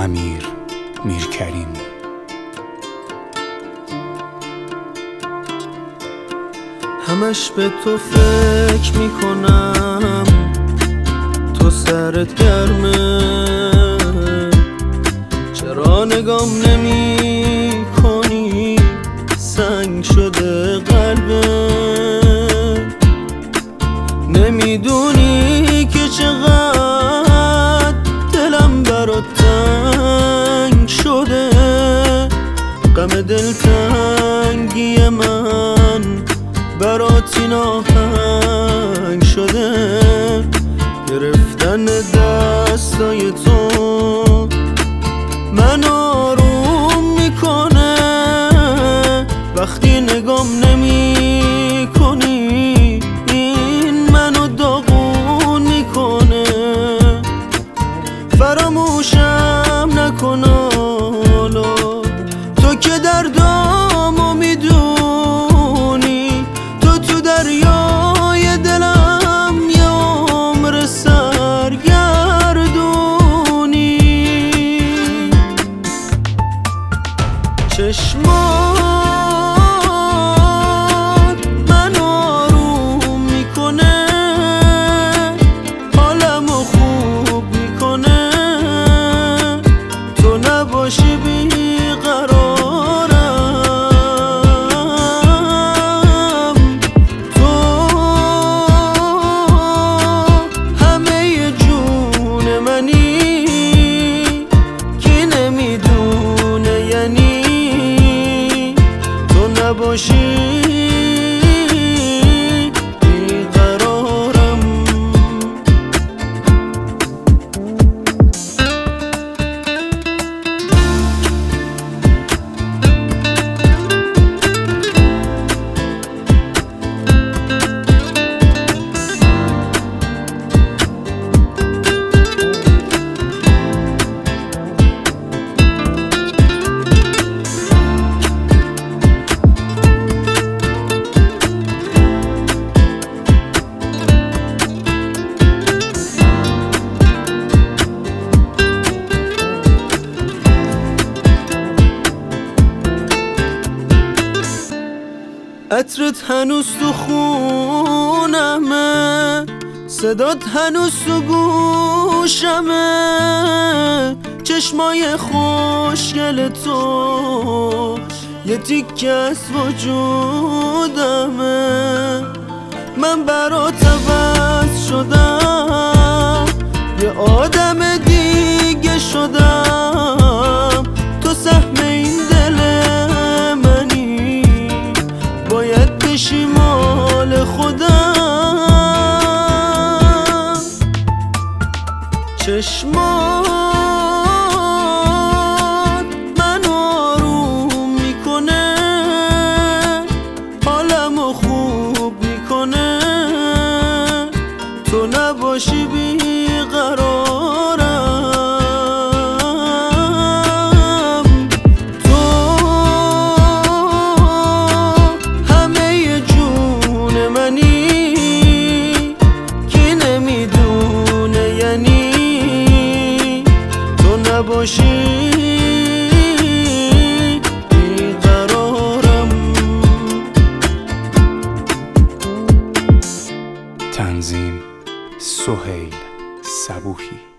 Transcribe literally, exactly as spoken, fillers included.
امیر میرکریم. همش به تو فکر میکنم، تو سرت گرمه، چرا نگام نمی کنی؟ سنگ شده قلبم، نمیدونی که چقدر دلم برات تنگ شده. غم دلتنگی من برات این آهنگ شده. گرفتن دستای تو من آروم میکنه، وقتی نگام نمی کنی این منو داغون میکنه. فراموشم نکن حالا، تو که دردامو میدونی، تو تو دریای دلم یه عمر سرگردونی. چشمات من آروم میکنه، حالمو خوب میکنه. تو نباشی بیقرارم، تو همه جون منی، کی نمیدونه یعنی تو نباشی بیقرارم. عطرت هنوز تو خونمه، صدات هنوز تو گوشمه. چشمای خوشگل تو یه تیکه از وجودمه. من برات عوض شدم، یه آدم دیگه شدم. تو سهم این دل منی، باید بشی مال خودم. چشمات من آروم میکنه، حالمو خوب میکنه. تو نباشی بیقرارم، تو همه جون منی، کی نمیدونه یعنی تو نباشی بیقرارم. تنظیم سهیل صبوحی.